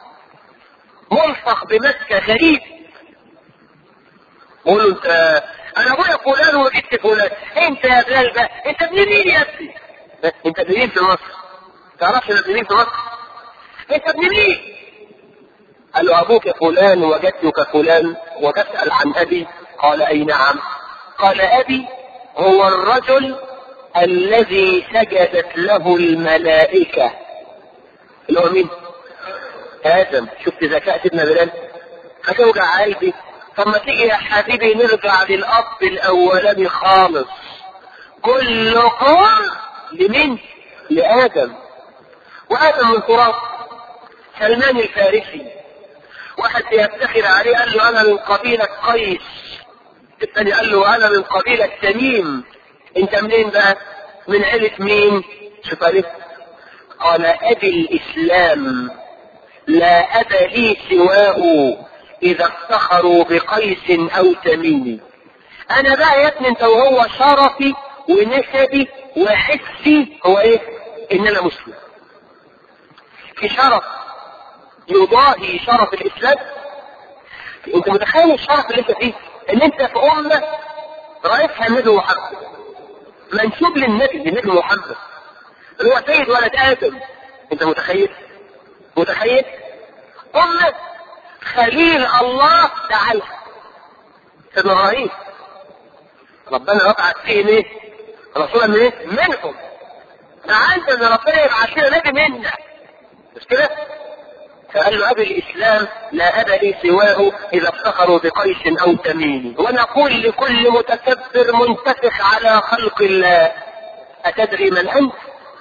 ملصق بمكة غريب. قول له: انت انا ابويا فلان وجدت فلان. انت يا بلال بقى انت ابن مين يا ابني؟ انت ابن مين في مصر؟ تعرفش ابن مين في مصر؟ انت ابن مين؟ قال له: ابوك فلان وجدتك فلان وتسأل عن ابي؟ قال: اي نعم. قال: ابي هو الرجل الذي سجدت له الملائكة. اللي هو مين؟ آدم. شفت ذكاء سيدنا بلال؟ هتوجع قلبي. طب ما تيجي يا حبيبي نرجع للأب الأولاني خالص، كلكم لمين؟ لآدم، وآدم من تراب. سلمان الفارسي واحد يفتخر عليه، قال له: أنا من قبيلة قيس. الثاني قال له: أنا من قبيلة تميم. أنت منين بقى؟ من عيلة مين؟ شوف عليك. قال: أبي الإسلام لا أب لي سواه إذا افتخروا بقيس أو تميم. أنا بقى يا ابني أنت وهو شرفي ونسبي وحسي هو إيه؟ إن أنا مسلم. في شرف يضاهي شرف الإسلام؟ أنت متخيل الشرف اللي أنت فيه؟ إن أنت في أمة رئيسها النبي محمد، منسوب للنبي محمد، اللي هو سيد ولد آدم. أنت متخيل؟ متخيل؟ أمة خليل الله تعالها سيدنا إبراهيم، ربنا يبعث فيهم ايه؟ رسولا من ايه؟ منهم. فعند ان ربنا يبعث لنا نبي منا، مش كده؟ فقال له: ابي الاسلام لا اب لي سواه اذا افتخروا بقيس او تميم. ونقول لكل متكبر منتفخ على خلق الله: اتدري من انت؟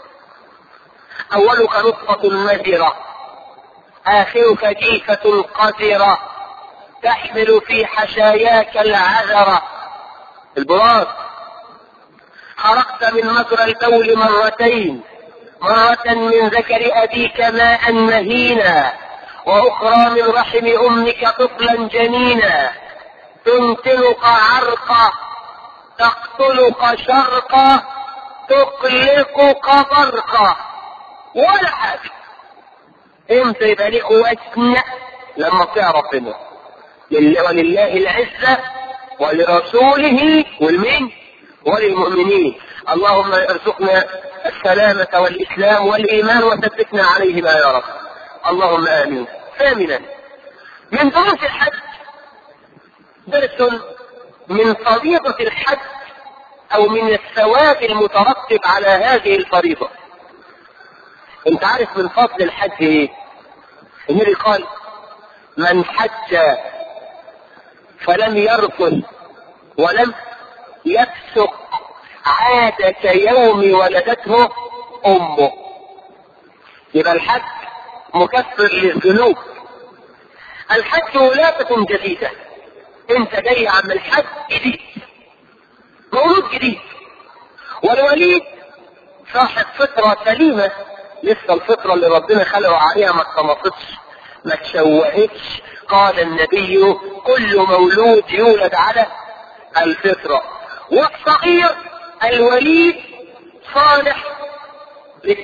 اولك نطفة مذرة، اخرك جيفة قذرة، تحمل في حشاياك العذرة، البراز. خرقت من مجرى البول مرتين، مرة من ذكر أبيك ماء مهينا، وأخرى من رحم أمك طفلا جنينا، تنتلق عرقا، تقتلك شرقا، تقلقك برقا. ولا حاجة. امتى يبقى لك وزن؟ لما تعرف منه. ولله العزة ولرسوله والمين؟ وللمؤمنين. اللهم ارزقنا السلامة والإسلام والإيمان وثبتنا عليهما يا رب، اللهم آمين. ثامنا، من دروس الحج درس من فريضة الحج أو من الثواب المترتب على هذه الفريضة. انت عارف من فضل الحج ايه؟ النبي قال: من حج فلم يرفث ولم يفسق عاد كيوم ولدته امه. يبقى الحج مكفر للذنوب. الحج ولادة جديدة، انت جاي عم الحج جديد، مولود جديد، والوليد صاحب فطرة سليمة، لسه الفطرة اللي ربنا خلقه عليها ما اتطمطتش ما تشوهتش. قال النبي: كل مولود يولد على الفطرة. والصغير الوليد صالح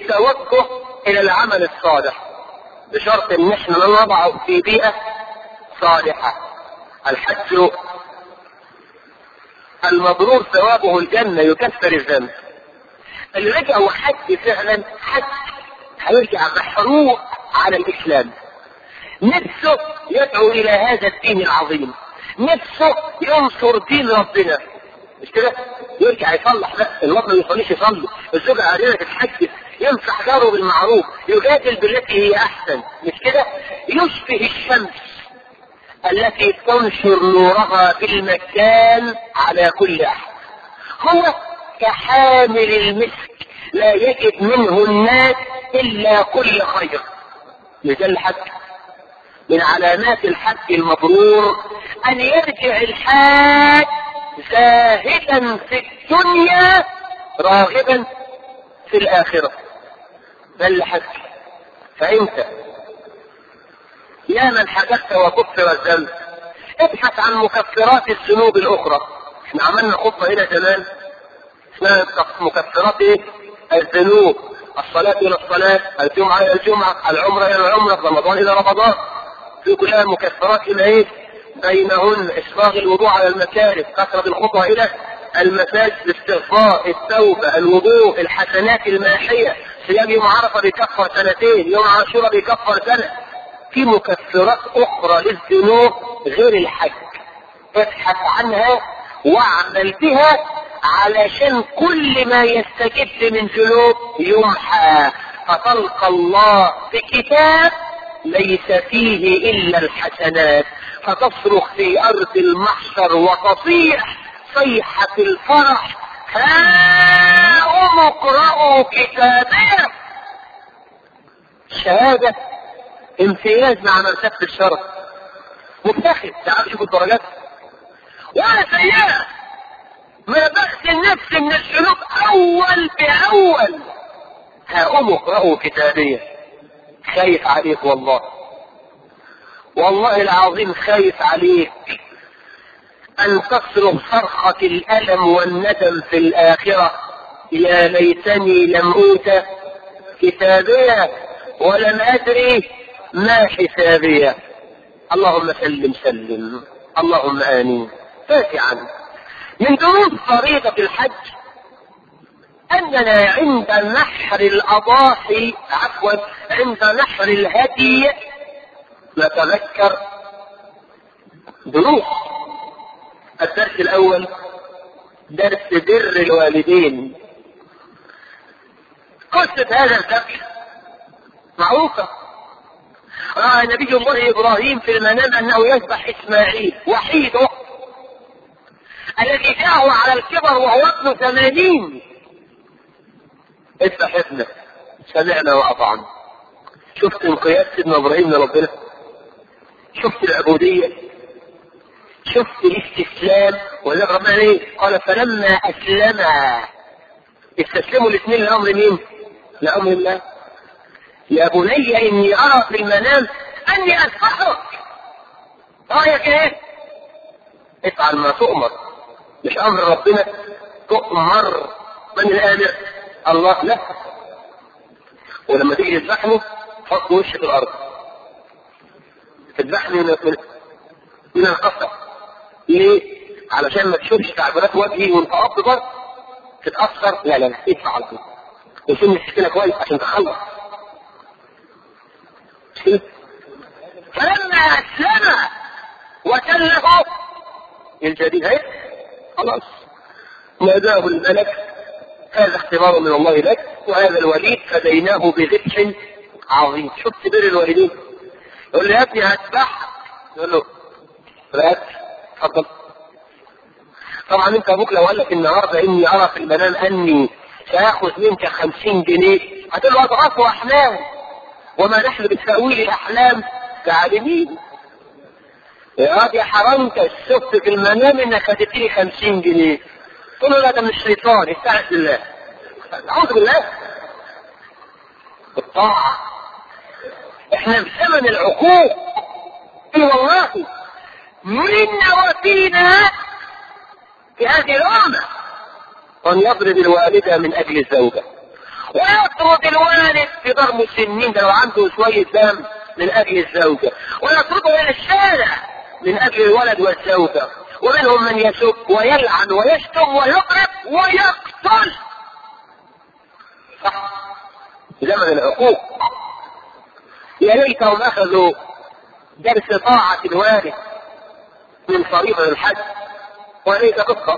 للتوجه الى العمل الصالح، بشرط ان احنا نضعه في بيئة صالحة. الحج المبرور ثوابه الجنة يكفر الذنب. اللي رجع وحج فعلا حج هيرجع محروق على الإسلام، نفسه يدعو إلى هذا الدين العظيم، نفسه ينصر دين ربنا، مش كده؟ يرجع يصلح بقى، الوقت ما يصليش يصلي، الزوجة عادية تتحجب، ينصح جاره بالمعروف، يجادل بالتي هي أحسن، مش كده؟ يشبه الشمس التي تنشر نورها في المكان على كل أحد. هو كحامل المسك لا يجد منه الناس إلا كل خير. مثل الحج، من علامات الحج المبرور أن يرجع الحاج زاهدا في الدنيا راغبا في الآخرة. ده الحج. فأنت يا من حدثت وكفر الذنب ابحث عن مكفرات الذنوب الأخرى. احنا عملنا خطبة هنا زمان اسمها مكفرات الذنوب، الصلاة إلى الصلاة، الجمعة إلى الجمعة، العمرة إلى العمرة، رمضان إلى رمضان، في كلها مكفرات إلى بينهن إسباغ الوضوء على المكاره، كثرة الخطوة إلى المساجد، الاستغفار، التوبة، الوضوء، الحسنات الماحية، صيام يوم عرفة بيكفر سنتين، يوم عاشوراء بيكفر سنة. في مكفرات أخرى للذنوب غير الحج، ابحث عنها واعمل بها علشان كل ما يستجد من ذنوب يمحى، فتلقى الله بكتاب ليس فيه إلا الحسنات، فتصرخ في أرض المحشر وتصيح صيحة الفرح: هاؤم اقرءوا كتابيه. شهادة امتياز مع مرتبة الشرف، مفتخر. تعال شوف الدرجات. ولا سيئة، ما بخس النفس من السلوك أول بأول. هاؤم اقرءوا كتابيه. خايف عليك والله، والله العظيم خايف عليك أن تصرخ صرخة الألم والندم في الآخرة: يا ليتني لم أوت كتابيه ولم أدري ما حسابيه. اللهم سلم سلم، اللهم آمين. تاسعا من دروس فريضة الحج أننا عند نحر الأضاحي عند نحر الهدي نتذكر دروس. الدرس الأول درس بر الوالدين. قصة هذا الذبح معروفة. رأى نبي الله إبراهيم في المنام أنه يذبح إسماعيل وحيده الذي جاءه على الكبر وهو ابن 80. اذبح ابنك، سمعنا وأطعنا. شفت انقياد سيدنا إبراهيم لربنا، شفت العبودية، شفت الاستسلام. وذلك ربنا ايه قال: فلما أسلما، استسلموا الاثنين لأمر مين؟ لأمر الله. يا بني إني أرى في المنام أني أذبحك، رأيك ايه؟ افعل ما تؤمر. مش أمر ربنا، تؤمر. من الآمر؟ الله. لا. ولما تيجي تذبحني حط وشك في الأرض، تذبحني من القصة. ليه؟ علشان ما تشوفش تعبيرات وجهي وانت أفضل تتأثر. لا لا لا، ادفع على طول وسن السكينة كويس عشان تخلص. فلما أسلم وكلفه الجديد هيك خلاص ناداه الملك: هذا اختبار من الله لك، وهذا الوليد فديناه بذبح عظيم. شفت بر الوالدين؟ يقول له: يا ابني هذبحك. يقول له: لا، اتفضل. طبعا انت ابوك لو قال لك النهارده اني ارى في المنام اني ساخذ منك 50 جنيه هتقول له: اضغاث واحلام، وما نحن بتأويل الاحلام كعالمين. يا حرمت شفت في المنام انك هتديني 50 جنيه. تقول له: لا، ده من الشيطان، استعذ بالله. اعوذ بالله. الطاعة. احنا في زمن العقوق. اي والله، منا وفينا في هذه الأمة أن يضرب الوالدة من أجل الزوجة، ويطرد الوالد في ضرب السنين ده لو عنده شوية دم من أجل الزوجة، ويطرده الى الشارع من اجل الولد والزوجة، ومنهم من يسب ويلعن ويشتم ويضرب ويقتل. صح، زمن العقوق. يا ليتهم اخذوا درس طاعة الوالد من فريضة الحج وليس قصة.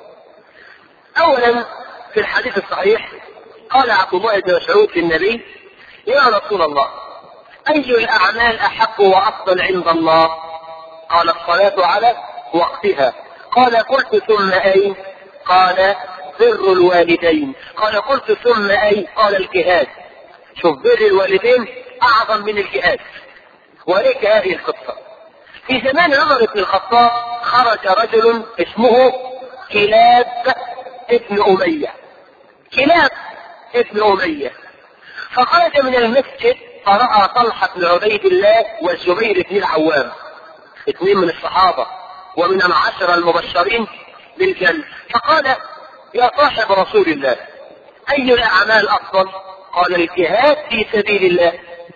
اولا في الحديث الصحيح قال عبد الله بن مسعود للنبي: يا رسول الله، اي الاعمال احق وافضل عند الله؟ قال: الصلاة على وقتها. قال: قلت ثم اي؟ قال: بر الوالدين. قال: قلت ثم اي؟ قال: الجهاد. شوف، بر الوالدين اعظم من الجهاد. وليك هذه القصة: في زمان عمر بن الخطاب خرج رجل اسمه كلاب ابن أمية. كلاب ابن أمية فخرج من المسجد فرأى طلحة بن عبيد الله والزبير بن العوام، اثنين من الصحابة ومن العشرة المبشرين بالجنة، فقال: يا صاحب رسول الله، أي الأعمال أفضل؟ قال: الجهاد في سبيل الله.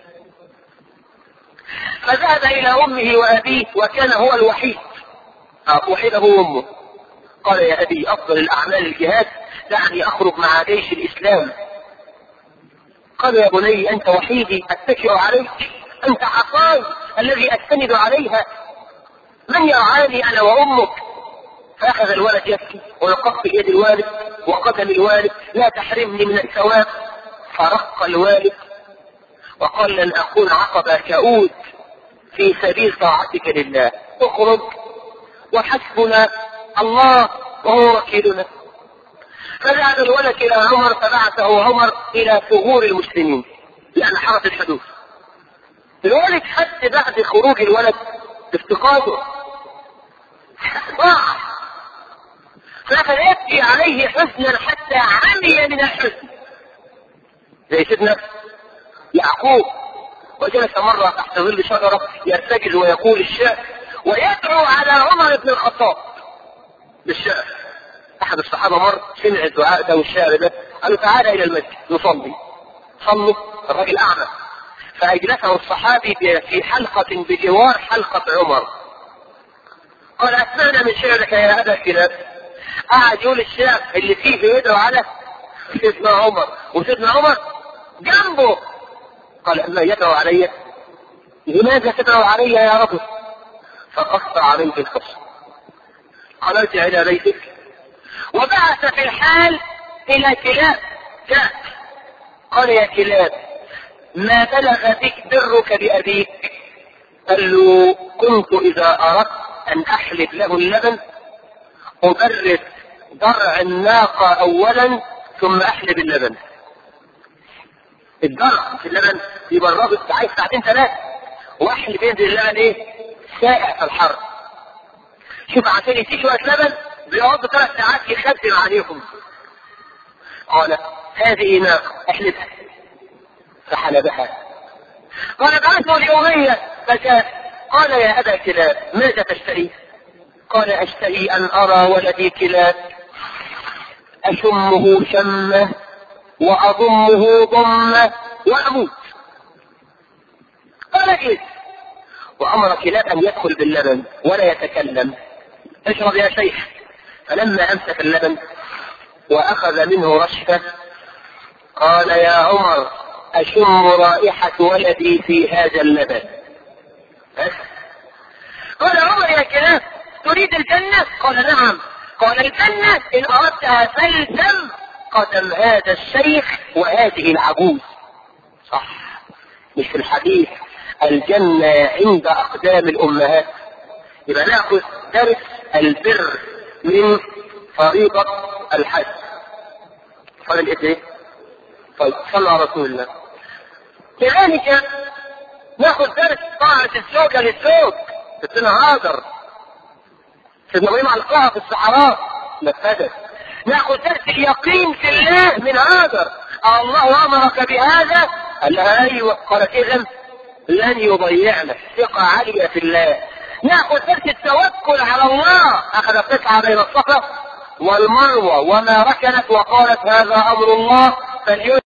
فذهب إلى أمه وأبيه، وكان هو الوحيد، وحيده أمه. قال: يا أبي، أفضل الأعمال الجهاد، دعني أخرج مع جيش الإسلام. قال: يا بني، أنت وحيدي أتكئ عليك، أنت عصاي الذي أستند عليها، من يرعاني أنا وأمك؟ فأخذ الولد يبكي ويقبل يد الوالد وقدم الوالد: لا تحرمني من الثواب. فرق الوالد وقال: لن أكون عقبة كؤود في سبيل طاعتك لله، اخرج وحسبنا الله وهو وكيلنا. فذهب الولد إلى عمر فبعثه عمر إلى ثغور المسلمين لأن حرس الحدود. الولد حتى بعد خروج الولد افتقاده ضاع، فأخذ يبكي عليه حزنا حتى عمي من الحزن، زي سيدنا يعقوب. وجلس مرة تحت ظل شجرة يرتجل ويقول الشعر ويدعو على عمر بن الخطاب بالشعر. أحد الصحابة مر سمع الدعاء ده والشعر ده، قالوا: تعالى إلى المسجد نصلي. صلوا، الرجل أعمى، فأجلسه الصحابي في حلقة بجوار حلقة عمر. قال: أسمعنا من شعرك يا أبا كلاب. قعد يقول الشعر اللي فيه يدعو على سيدنا عمر، وسيدنا عمر جنبه. قال: أما يدعو علي؟ لماذا تدعو علي يا رجل؟ فقص عليه القصة. قال: ارجع إلى بيتك. وبعث في الحال إلى كلاب جاء. قال: يا كلاب، ما بلغ بك برك بأبيك؟ قال له: كنت إذا أردت أن أحلب له اللبن أبرد ضرع الناقة أولا ثم أحلب اللبن. الضرع في اللبن يبرده عايز ساعتين ثلاثة، واحلب ينزل اللبن ايه؟ سائع في الحر. شوف، عشان يسيب شوية لبن بيقعد 3 ساعات يخدم عليكم. قال: هذه ناقة احلبها. فحلبها. قال: بعثه اليومية فجاء. قال: يا أبا كلاب، ماذا تشتهي؟ قال: أشتهي أن أرى ولدي كلاب أشمه شمه وأضمه ضمه وأموت. قال: اجلس. وأمر كلاب أن يدخل باللبن ولا يتكلم. اشرب يا شيخ. فلما أمسك اللبن وأخذ منه رشفة قال: يا عمر، أشم رائحة ولدي في هذا اللبن. قال عمر: يا كلاب، تريد الجنة؟ قال: نعم. قال: الجنة إن أردتها فالزم قدم هذا الشيخ وهذه العجوز. صح، مش في الحديث الجنة عند أقدام الأمهات؟ يبقى نأخذ درس البر من فريضة الحج. قال الإيه؟ طيب، صلى على رسول الله. كذلك نأخذ درس طاعة الزوجة للزوج. ستنا هاجر، سيدنا إبراهيم علقها في الصحراء نفذت. نأخذ درس اليقين في الله من هاجر. الله أمرك بهذا؟ قال لها أيوة. قالت: إذن لن يضيعنا، ثقة عالية في الله. نأخذ درس التوكل على الله. أخذت تسعى بين الصفا والمروة وما ركنت وقالت: هذا أمر الله فليؤمن